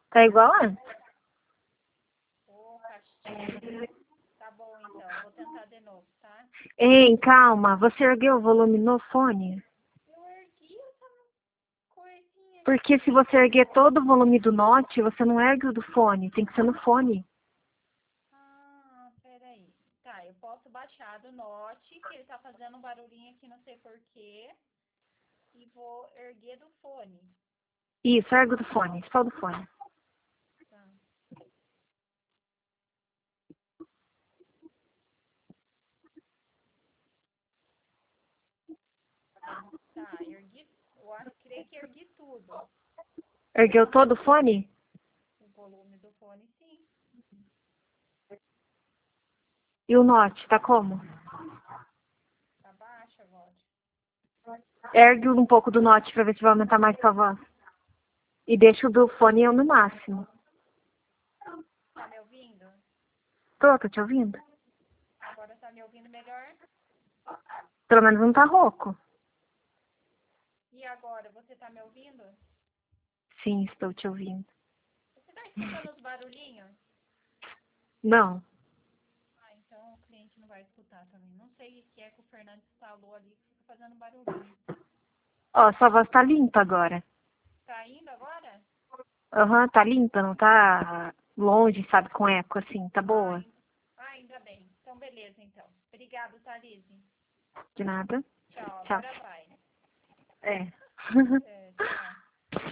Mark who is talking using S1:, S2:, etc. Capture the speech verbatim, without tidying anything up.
S1: Tá igual antes.
S2: Ô, caixinha. Tá bom, então. Vou tentar de novo, tá?
S1: Ei, calma. Você ergueu o volume no fone?
S2: Eu ergui essa coisinha
S1: Porque se
S2: aqui.
S1: você erguer todo o volume do note, você não ergue o do fone. Tem que ser no fone.
S2: Ah, peraí. Tá, eu posso baixar do note, que ele tá fazendo um barulhinho aqui, não sei porquê. E vou erguer do fone.
S1: Isso, ergue o do fone. Só o do fone.
S2: Tá. Tá, ergui. Eu acho, creio que ergui tudo.
S1: Ergueu todo o fone?
S2: O volume do fone, sim.
S1: E o note, tá como?
S2: Tá baixo agora.
S1: Ergue um pouco do note pra ver se vai aumentar mais sua voz. E deixa o do fone eu no máximo.
S2: Tá me ouvindo?
S1: Tô, tô te ouvindo.
S2: Agora tá me ouvindo melhor?
S1: Pelo menos não tá rouco.
S2: E agora, você tá me ouvindo?
S1: Sim, estou te ouvindo.
S2: Você tá escutando os barulhinhos?
S1: Não.
S2: Ah, então o cliente não vai escutar também. Não sei o que é que o Fernando instalou ali que fica fazendo barulhinho.
S1: Ó, sua voz tá limpa agora.
S2: Tá indo agora?
S1: Aham, tá limpa, não tá longe, sabe, com eco assim, tá
S2: Ah,
S1: boa.
S2: ainda, ah, ainda bem. Então, beleza, então. Obrigado, Thalise.
S1: De nada.
S2: Tchau,
S1: Tchau.
S2: agora vai.
S1: É.
S2: É, tchau.